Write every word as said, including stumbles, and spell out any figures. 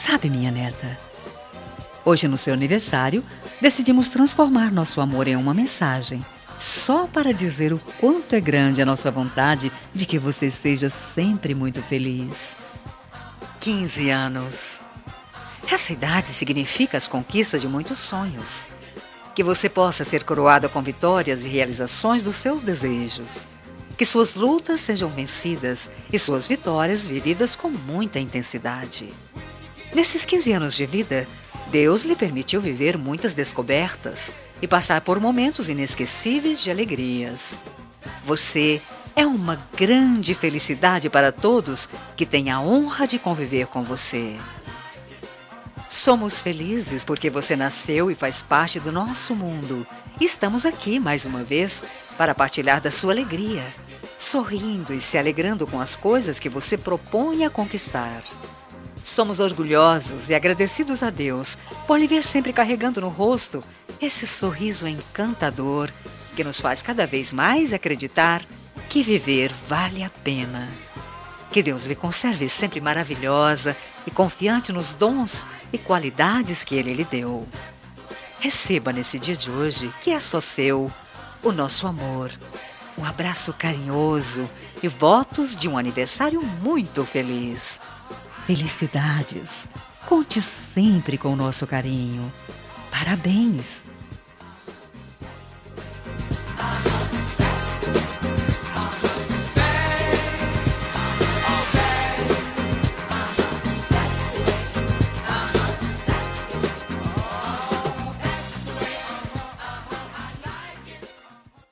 Sabe, minha neta, hoje no seu aniversário, decidimos transformar nosso amor em uma mensagem, só para dizer o quanto é grande a nossa vontade de que você seja sempre muito feliz. quinze anos. Essa idade significa as conquistas de muitos sonhos. Que você possa ser coroada com vitórias e realizações dos seus desejos. Que suas lutas sejam vencidas e suas vitórias vividas com muita intensidade. Nesses quinze anos de vida, Deus lhe permitiu viver muitas descobertas e passar por momentos inesquecíveis de alegrias. Você é uma grande felicidade para todos que têm a honra de conviver com você. Somos felizes porque você nasceu e faz parte do nosso mundo. E estamos aqui mais uma vez para partilhar da sua alegria, sorrindo e se alegrando com as coisas que você propõe a conquistar. Somos orgulhosos e agradecidos a Deus por lhe ver sempre carregando no rosto esse sorriso encantador que nos faz cada vez mais acreditar que viver vale a pena. Que Deus lhe conserve sempre maravilhosa e confiante nos dons e qualidades que Ele lhe deu. Receba nesse dia de hoje, que é só seu, o nosso amor, um abraço carinhoso e votos de um aniversário muito feliz. Felicidades! Conte sempre com o nosso carinho. Parabéns!